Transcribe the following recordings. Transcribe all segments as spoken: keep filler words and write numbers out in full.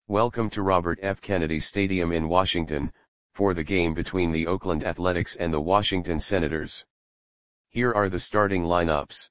Welcome to Robert F. Kennedy Stadium in Washington, for the game between the Oakland Athletics and the Washington Senators. Here are the starting lineups.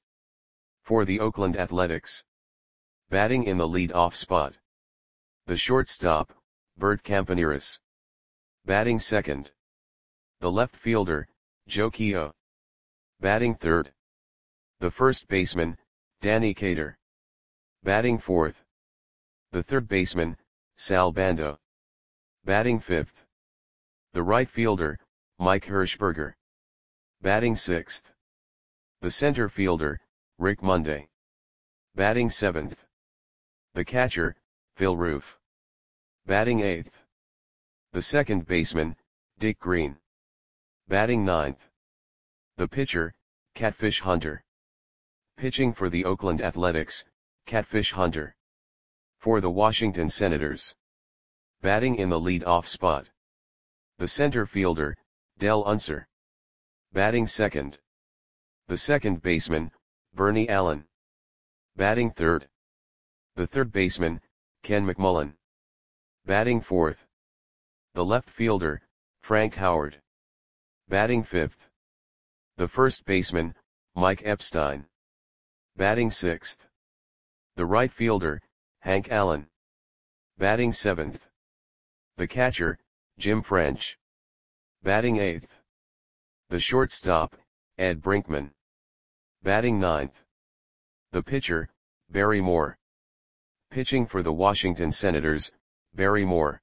For the Oakland Athletics. Batting in the lead-off spot. The shortstop, Bert Campaneris. Batting second. The left fielder, Joe Keough. Batting third. The first baseman, Danny Cater. Batting fourth. The third baseman, Sal Bando. Batting fifth. The right fielder, Mike Hershberger. Batting sixth. The center fielder, Rick Monday. Batting seventh. The catcher, Phil Roof. Batting eighth. The second baseman, Dick Green. Batting ninth. The pitcher, Catfish Hunter. Pitching for the Oakland Athletics, Catfish Hunter. For the Washington Senators. Batting in the lead-off spot. The center fielder, Dell Unser. Batting second. The second baseman, Bernie Allen. Batting third. The third baseman, Ken McMullen. Batting fourth. The left fielder, Frank Howard. Batting fifth. The first baseman, Mike Epstein. Batting sixth. The right fielder, Hank Allen. Batting seventh. The catcher, Jim French. Batting eighth. The shortstop, Ed Brinkman. Batting ninth. The pitcher, Barry Moore. Pitching for the Washington Senators, Barry Moore.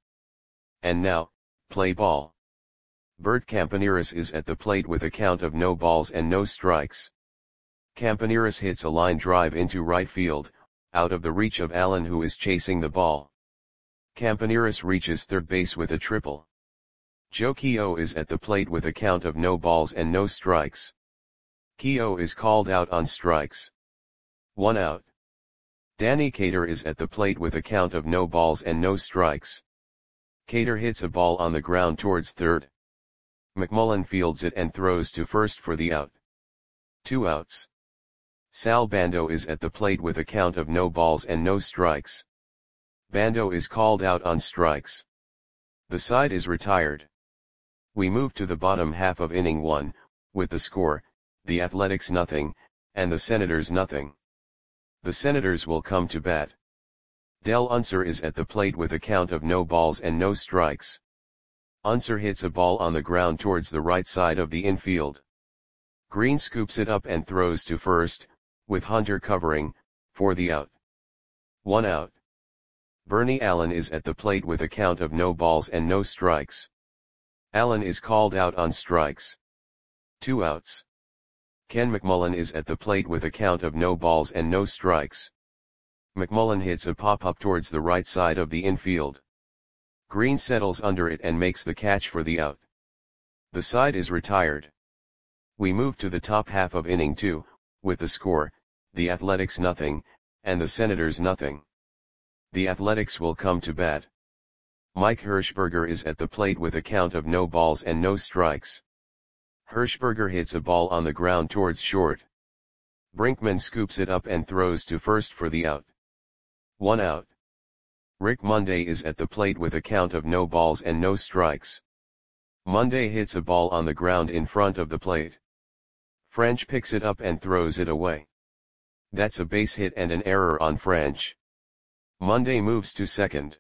And now, play ball. Bert Campaneris is at the plate with a count of no balls and no strikes. Campaneris hits a line drive into right field, out of the reach of Allen, who is chasing the ball. Campaneris reaches third base with a triple. Joe Keough is at the plate with a count of no balls and no strikes. Keough is called out on strikes. One out. Danny Cater is at the plate with a count of no balls and no strikes. Cater hits a ball on the ground towards third. McMullen fields it and throws to first for the out. Two outs. Sal Bando is at the plate with a count of no balls and no strikes. Bando is called out on strikes. The side is retired. We move to the bottom half of inning one, with the score, the Athletics nothing, and the Senators nothing. The Senators will come to bat. Dell Unser is at the plate with a count of no balls and no strikes. Unser hits a ball on the ground towards the right side of the infield. Green scoops it up and throws to first, with Hunter covering, for the out. One out. Bernie Allen is at the plate with a count of no balls and no strikes. Allen is called out on strikes. Two outs. Ken McMullen is at the plate with a count of no balls and no strikes. McMullen hits a pop-up towards the right side of the infield. Green settles under it and makes the catch for the out. The side is retired. We move to the top half of inning two, with the score, the Athletics nothing, and the Senators nothing. The Athletics will come to bat. Mike Hershberger is at the plate with a count of no balls and no strikes. Hershberger hits a ball on the ground towards short. Brinkman scoops it up and throws to first for the out. One out. Rick Monday is at the plate with a count of no balls and no strikes. Monday hits a ball on the ground in front of the plate. French picks it up and throws it away. That's a base hit and an error on French. Monday moves to second.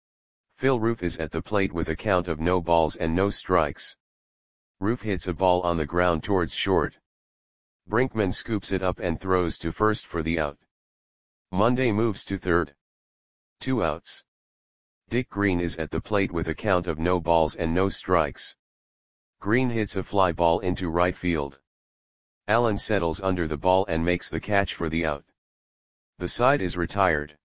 Phil Roof is at the plate with a count of no balls and no strikes. Roof hits a ball on the ground towards short. Brinkman scoops it up and throws to first for the out. Monday moves to third. Two outs. Dick Green is at the plate with a count of no balls and no strikes. Green hits a fly ball into right field. Allen settles under the ball and makes the catch for the out. The side is retired.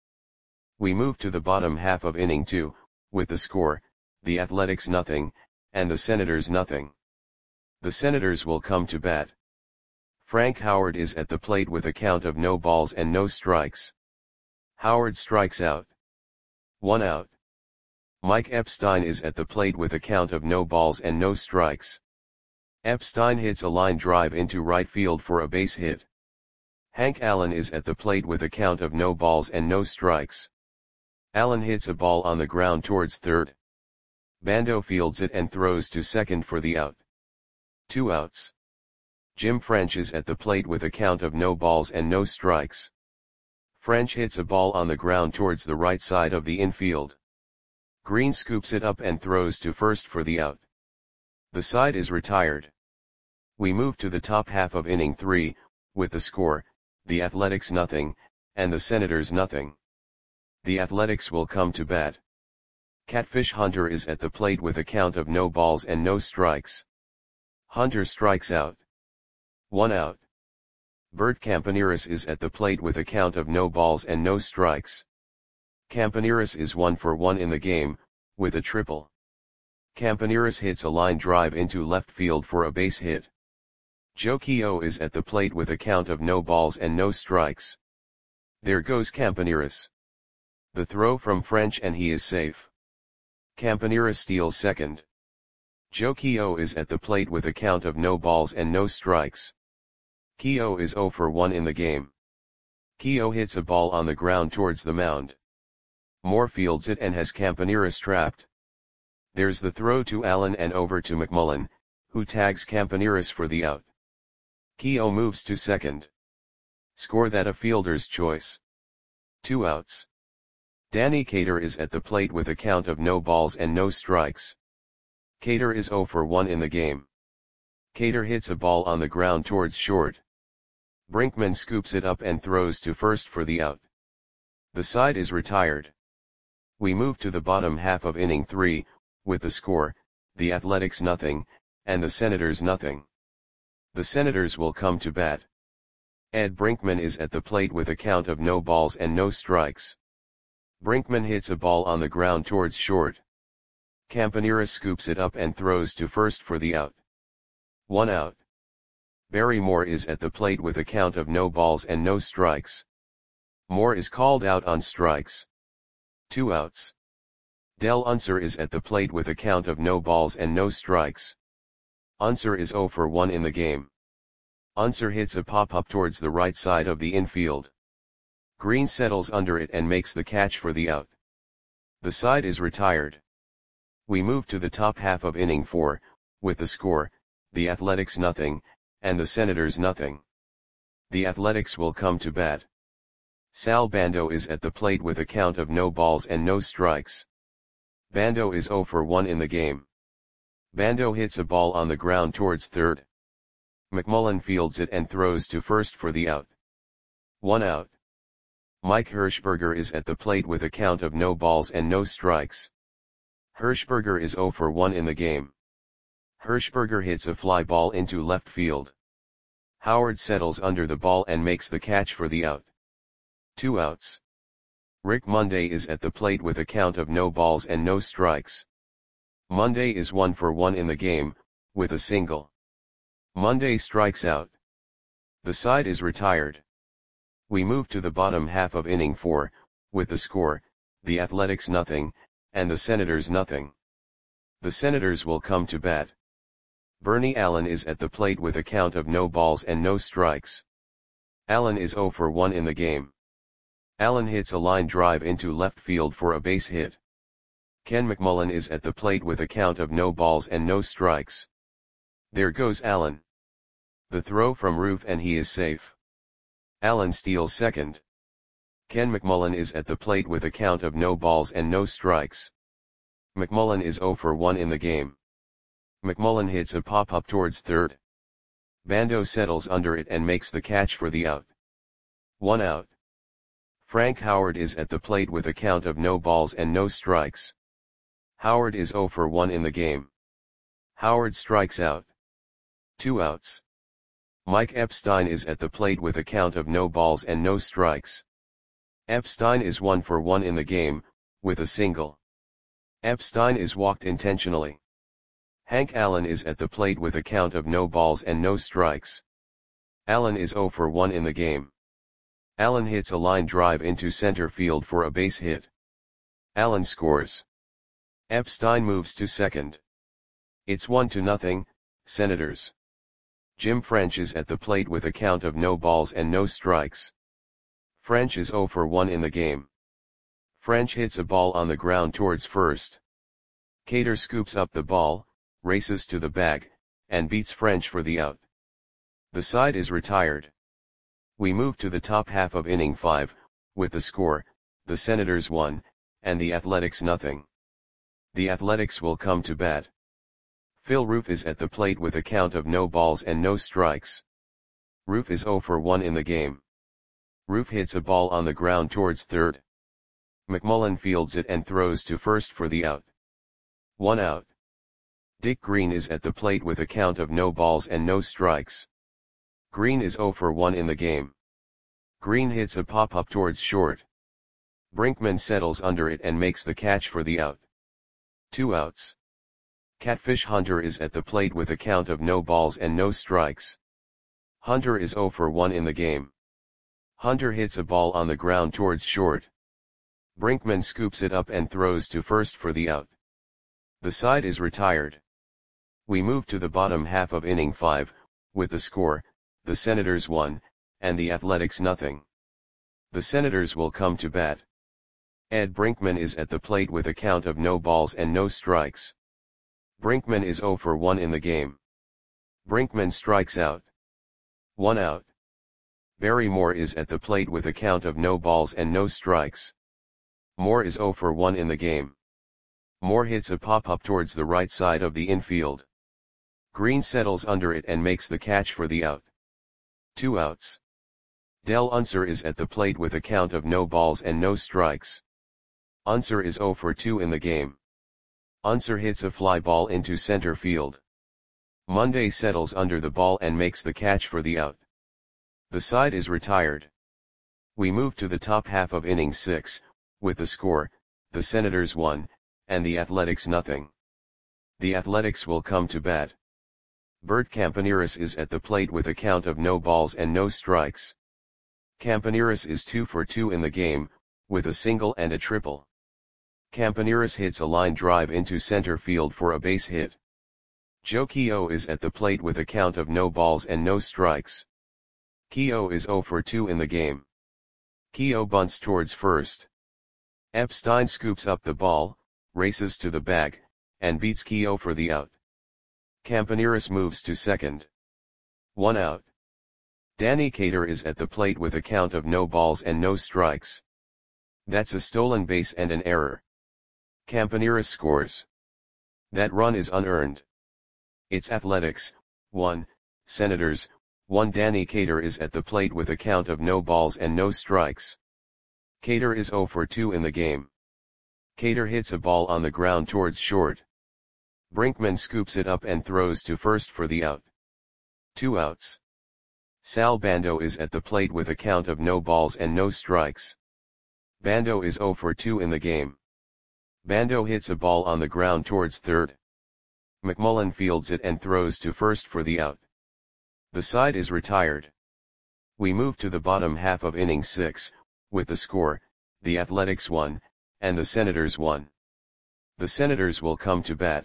We move to the bottom half of inning two, with the score, the Athletics nothing, and the Senators nothing. The Senators will come to bat. Frank Howard is at the plate with a count of no balls and no strikes. Howard strikes out. One out. Mike Epstein is at the plate with a count of no balls and no strikes. Epstein hits a line drive into right field for a base hit. Hank Allen is at the plate with a count of no balls and no strikes. Allen hits a ball on the ground towards third. Bando fields it and throws to second for the out. Two outs. Jim French is at the plate with a count of no balls and no strikes. French hits a ball on the ground towards the right side of the infield. Green scoops it up and throws to first for the out. The side is retired. We move to the top half of inning three, with the score, the Athletics nothing, and the Senators nothing. The Athletics will come to bat. Catfish Hunter is at the plate with a count of no balls and no strikes. Hunter strikes out. One out. Bert Campaneris is at the plate with a count of no balls and no strikes. Campaneris is one for one in the game, with a triple. Campaneris hits a line drive into left field for a base hit. Joe Keough is at the plate with a count of no balls and no strikes. There goes Campaneris. The throw from French and he is safe. Campaneris steals second. Joe Keough is at the plate with a count of no balls and no strikes. Keough is oh for one in the game. Keough hits a ball on the ground towards the mound. Moore fields it and has Campaneris trapped. There's the throw to Allen and over to McMullen, who tags Campaneris for the out. Keough moves to second. Score that a fielder's choice. Two outs. Danny Cater is at the plate with a count of no balls and no strikes. Cater is oh for one in the game. Cater hits a ball on the ground towards short. Brinkman scoops it up and throws to first for the out. The side is retired. We move to the bottom half of inning three, with the score, the Athletics nothing, and the Senators nothing. The Senators will come to bat. Ed Brinkman is at the plate with a count of no balls and no strikes. Brinkman hits a ball on the ground towards short. Campaneris scoops it up and throws to first for the out. One out. Barry Moore is at the plate with a count of no balls and no strikes. Moore is called out on strikes. Two outs. Del Unser is at the plate with a count of no balls and no strikes. Unser is oh for one in the game. Unser hits a pop-up towards the right side of the infield. Green settles under it and makes the catch for the out. The side is retired. We move to the top half of inning four, with the score, the Athletics nothing, and the Senators nothing. The Athletics will come to bat. Sal Bando is at the plate with a count of no balls and no strikes. Bando is oh for one in the game. Bando hits a ball on the ground towards third. McMullen fields it and throws to first for the out. One out. Mike Hirschberger is at the plate with a count of no balls and no strikes. Hirschberger is oh for one in the game. Hirschberger hits a fly ball into left field. Howard settles under the ball and makes the catch for the out. Two outs. Rick Monday is at the plate with a count of no balls and no strikes. Monday is one for one in the game, with a single. Monday strikes out. The side is retired. We move to the bottom half of inning four, with the score, the Athletics nothing, and the Senators nothing. The Senators will come to bat. Bernie Allen is at the plate with a count of no balls and no strikes. Allen is oh for one in the game. Allen hits a line drive into left field for a base hit. Ken McMullen is at the plate with a count of no balls and no strikes. There goes Allen. The throw from Roof and he is safe. Allen steals second. Ken McMullen is at the plate with a count of no balls and no strikes. McMullen is oh for one in the game. McMullen hits a pop-up towards third. Bando settles under it and makes the catch for the out. One out. Frank Howard is at the plate with a count of no balls and no strikes. Howard is oh for one in the game. Howard strikes out. Two outs. Mike Epstein is at the plate with a count of no balls and no strikes. Epstein is one for one in the game, with a single. Epstein is walked intentionally. Hank Allen is at the plate with a count of no balls and no strikes. Allen is oh for one in the game. Allen hits a line drive into center field for a base hit. Allen scores. Epstein moves to second. It's one to nothing, Senators. Jim French is at the plate with a count of no balls and no strikes. French is oh for one in the game. French hits a ball on the ground towards first. Cater scoops up the ball, races to the bag, and beats French for the out. The side is retired. We move to the top half of inning five, with the score, the Senators one, and the Athletics nothing. The Athletics will come to bat. Phil Roof is at the plate with a count of no balls and no strikes. Roof is oh for one in the game. Roof hits a ball on the ground towards third. McMullen fields it and throws to first for the out. One out. Dick Green is at the plate with a count of no balls and no strikes. Green is oh for one in the game. Green hits a pop-up towards short. Brinkman settles under it and makes the catch for the out. Two outs. Catfish Hunter is at the plate with a count of no balls and no strikes. Hunter is oh for one in the game. Hunter hits a ball on the ground towards short. Brinkman scoops it up and throws to first for the out. The side is retired. We move to the bottom half of inning five, with the score, the Senators one, and the Athletics nothing. The Senators will come to bat. Ed Brinkman is at the plate with a count of no balls and no strikes. Brinkman is oh for one in the game. Brinkman strikes out. One out. Barry Moore is at the plate with a count of no balls and no strikes. Moore is oh for one in the game. Moore hits a pop-up towards the right side of the infield. Green settles under it and makes the catch for the out. Two outs. Del Unser is at the plate with a count of no balls and no strikes. Unser is oh for two in the game. Unser hits a fly ball into center field. Monday settles under the ball and makes the catch for the out. The side is retired. We move to the top half of inning six, with the score, the Senators one, and the Athletics nothing. The Athletics will come to bat. Bert Campaneris is at the plate with a count of no balls and no strikes. Campaneris is two for two in the game, with a single and a triple. Campaneris hits a line drive into center field for a base hit. Joe Keogh is at the plate with a count of no balls and no strikes. Keogh is oh for two in the game. Keogh bunts towards first. Epstein scoops up the ball, races to the bag, and beats Keogh for the out. Campaneris moves to second. One out. Danny Cater is at the plate with a count of no balls and no strikes. That's a stolen base and an error. Campaneris scores. That run is unearned. It's Athletics, one, Senators, one. Danny Cater is at the plate with a count of no balls and no strikes. Cater is oh for two in the game. Cater hits a ball on the ground towards short. Brinkman scoops it up and throws to first for the out. Two outs. Sal Bando is at the plate with a count of no balls and no strikes. Bando is oh for two in the game. Bando hits a ball on the ground towards third. McMullen fields it and throws to first for the out. The side is retired. We move to the bottom half of inning six, with the score, the Athletics one, and the Senators one. The Senators will come to bat.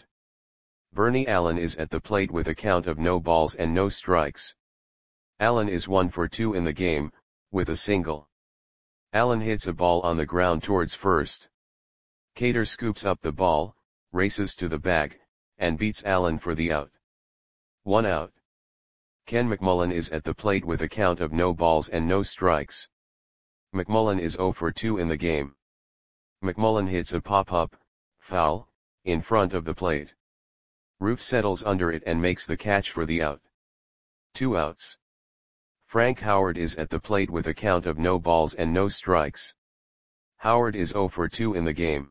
Bernie Allen is at the plate with a count of no balls and no strikes. Allen is one for two in the game, with a single. Allen hits a ball on the ground towards first. Cater scoops up the ball, races to the bag, and beats Allen for the out. One out. Ken McMullen is at the plate with a count of no balls and no strikes. McMullen is oh for two in the game. McMullen hits a pop-up, foul, in front of the plate. Roof settles under it and makes the catch for the out. Two outs. Frank Howard is at the plate with a count of no balls and no strikes. Howard is oh for two in the game.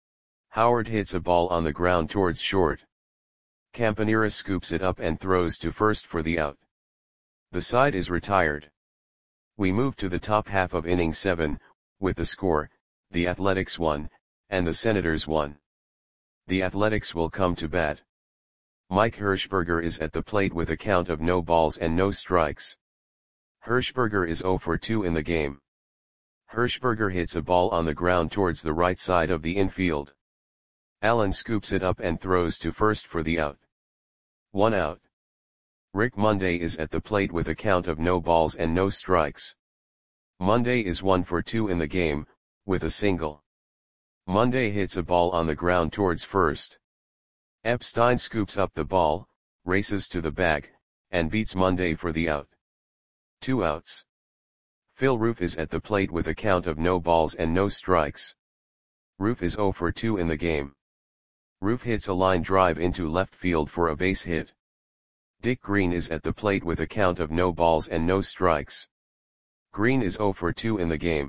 Howard hits a ball on the ground towards short. Campaneris scoops it up and throws to first for the out. The side is retired. We move to the top half of inning seven, with the score, the Athletics one, and the Senators one. The Athletics will come to bat. Mike Hirschberger is at the plate with a count of no balls and no strikes. Hirschberger is oh for two in the game. Hirschberger hits a ball on the ground towards the right side of the infield. Allen scoops it up and throws to first for the out. One out. Rick Monday is at the plate with a count of no balls and no strikes. Monday is one for two in the game, with a single. Monday hits a ball on the ground towards first. Epstein scoops up the ball, races to the bag, and beats Monday for the out. Two outs. Phil Roof is at the plate with a count of no balls and no strikes. Roof is zero for two in the game. Roof hits a line drive into left field for a base hit. Dick Green is at the plate with a count of no balls and no strikes. Green is zero for two in the game.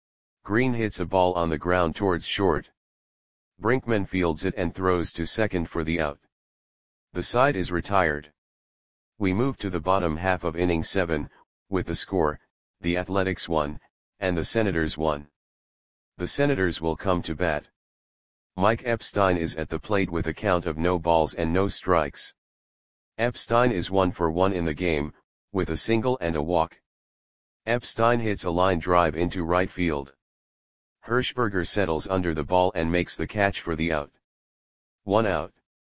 Green hits a ball on the ground towards short. Brinkman fields it and throws to second for the out. The side is retired. We move to the bottom half of inning seven, with the score, the Athletics one, and the Senators one. The Senators will come to bat. Mike Epstein is at the plate with a count of no balls and no strikes. Epstein is one for one in the game, with a single and a walk. Epstein hits a line drive into right field. Hirschberger settles under the ball and makes the catch for the out. One out.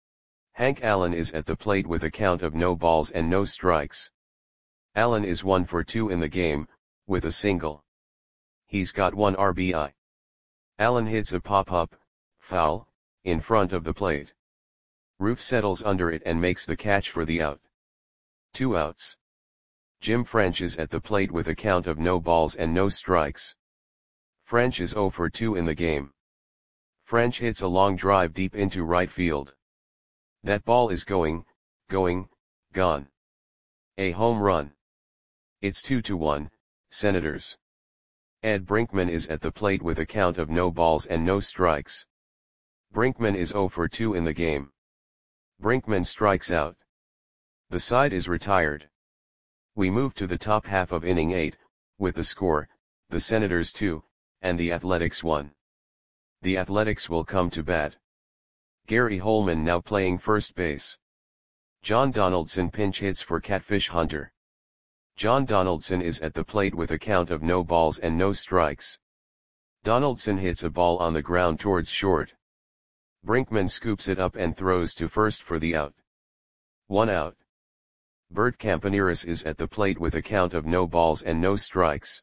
Hank Allen is at the plate with a count of no balls and no strikes. Allen is one for two in the game, with a single. He's got one R B I. Allen hits a pop-up, foul, in front of the plate. Roof settles under it and makes the catch for the out. Two outs. Jim French is at the plate with a count of no balls and no strikes. French is zero for two in the game. French hits a long drive deep into right field. That ball is going, going, gone. A home run. It's two to one, Senators. Ed Brinkman is at the plate with a count of no balls and no strikes. Brinkman is zero for two in the game. Brinkman strikes out. The side is retired. We move to the top half of inning eight, with the score, the Senators two, and the Athletics one. The Athletics will come to bat. Gary Holman now playing first base. John Donaldson pinch hits for Catfish Hunter. John Donaldson is at the plate with a count of no balls and no strikes. Donaldson hits a ball on the ground towards short. Brinkman scoops it up and throws to first for the out. One out. Bert Campaneris is at the plate with a count of no balls and no strikes.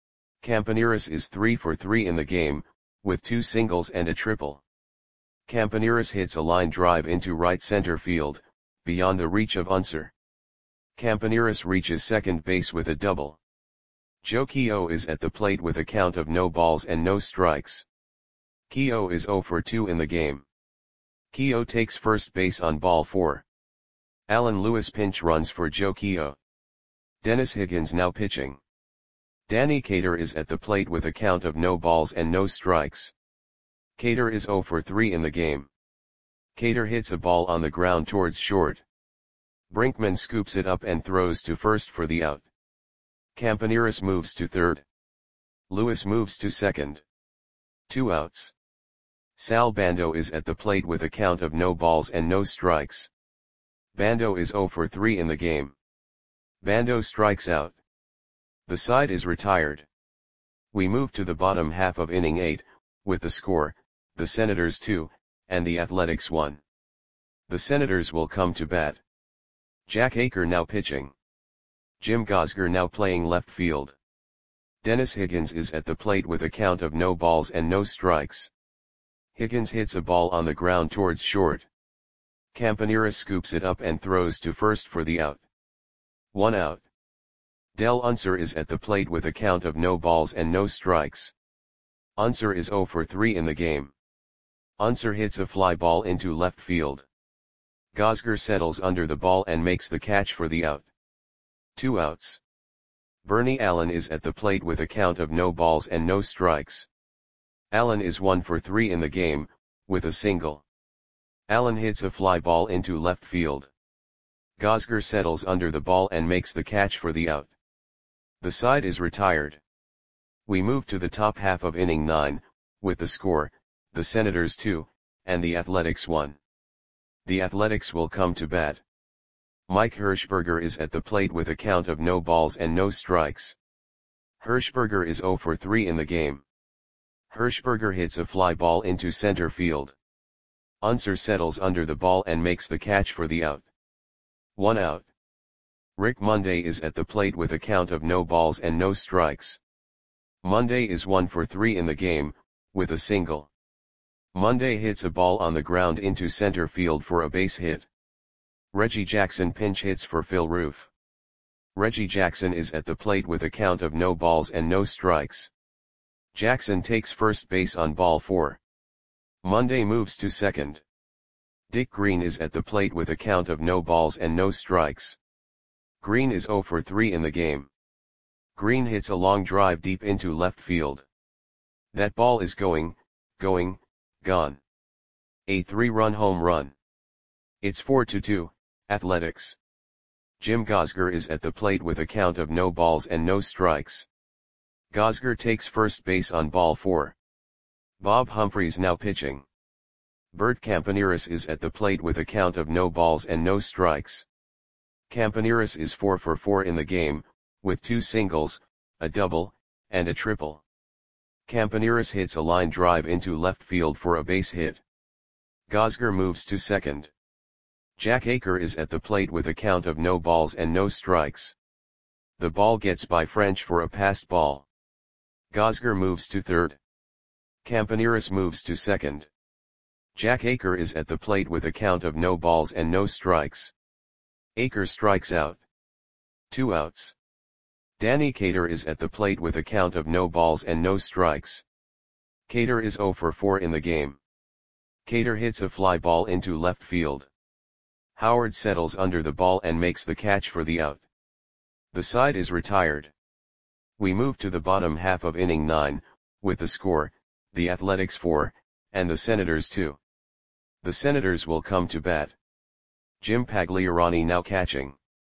Campaneris is three for three in the game, with two singles and a triple. Campaneris hits a line drive into right center field, beyond the reach of Unser. Campaneris reaches second base with a double. Joe Keogh is at the plate with a count of no balls and no strikes. Keogh is zero for two in the game. Keogh takes first base on ball four. Alan Lewis pinch runs for Joe Keogh. Dennis Higgins now pitching. Danny Cater is at the plate with a count of no balls and no strikes. Cater is zero for three in the game. Cater hits a ball on the ground towards short. Brinkman scoops it up and throws to first for the out. Campaneris moves to third. Lewis moves to second. Two outs. Sal Bando is at the plate with a count of no balls and no strikes. Bando is zero for three in the game. Bando strikes out. The side is retired. We move to the bottom half of inning eight, with the score, the Senators two, and the Athletics one. The Senators will come to bat. Jack Aker now pitching. Jim Gosger now playing left field. Dennis Higgins is at the plate with a count of no balls and no strikes. Higgins hits a ball on the ground towards short. Campaneris scoops it up and throws to first for the out. One out. Del Unser is at the plate with a count of no balls and no strikes. Unser is zero for three in the game. Unser hits a fly ball into left field. Gosger settles under the ball and makes the catch for the out. Two outs. Bernie Allen is at the plate with a count of no balls and no strikes. Allen is one for three in the game, with a single. Allen hits a fly ball into left field. Gosger settles under the ball and makes the catch for the out. The side is retired. We move to the top half of inning nine, with the score, the Senators two, and the Athletics one. The Athletics will come to bat. Mike Hirschberger is at the plate with a count of no balls and no strikes. Hirschberger is zero for three in the game. Hirschberger hits a fly ball into center field. Unser settles under the ball and makes the catch for the out. One out. Rick Monday is at the plate with a count of no balls and no strikes. Monday is one for three in the game, with a single. Monday hits a ball on the ground into center field for a base hit. Reggie Jackson pinch hits for Phil Roof. Reggie Jackson is at the plate with a count of no balls and no strikes. Jackson takes first base on ball four. Monday moves to second. Dick Green is at the plate with a count of no balls and no strikes. Green is zero for three in the game. Green hits a long drive deep into left field. That ball is going, going, gone. A three-run home run. It's four to two, Athletics. Jim Gosger is at the plate with a count of no balls and no strikes. Gosger takes first base on ball four. Bob Humphreys now pitching. Bert Campaneris is at the plate with a count of no balls and no strikes. Campaneris is four for four in the game, with two singles, a double, and a triple. Campaneris hits a line drive into left field for a base hit. Gosger moves to second. Jack Aker is at the plate with a count of no balls and no strikes. The ball gets by French for a passed ball. Gosger moves to third. Campaneris moves to second. Jack Aker is at the plate with a count of no balls and no strikes. Aker strikes out. Two outs. Danny Cater is at the plate with a count of no balls and no strikes. Cater is zero for four in the game. Cater hits a fly ball into left field. Howard settles under the ball and makes the catch for the out. The side is retired. We move to the bottom half of inning nine, with the score, the Athletics four, and the Senators two. The Senators will come to bat. Jim Pagliarani now catching.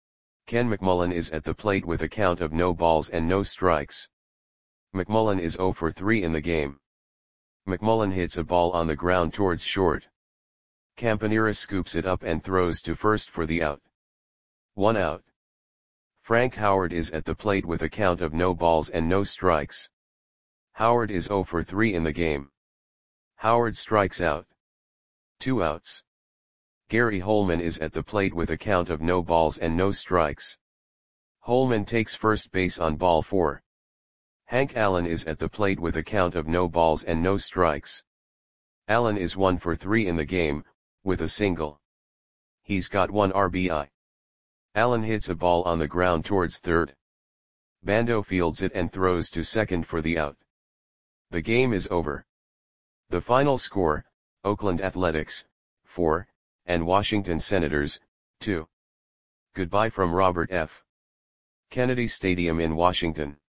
Ken McMullen is at the plate with a count of no balls and no strikes. McMullen is zero for three in the game. McMullen hits a ball on the ground towards short. Campaneris scoops it up and throws to first for the out. One out. Frank Howard is at the plate with a count of no balls and no strikes. Howard is zero for three in the game. Howard strikes out. Two outs. Gary Holman is at the plate with a count of no balls and no strikes. Holman takes first base on ball four. Hank Allen is at the plate with a count of no balls and no strikes. Allen is one for three in the game, with a single. He's got one R B I. Allen hits a ball on the ground towards third. Bando fields it and throws to second for the out. The game is over. The final score, Oakland Athletics, four, and Washington Senators, two. Goodbye from Robert F. Kennedy Stadium in Washington.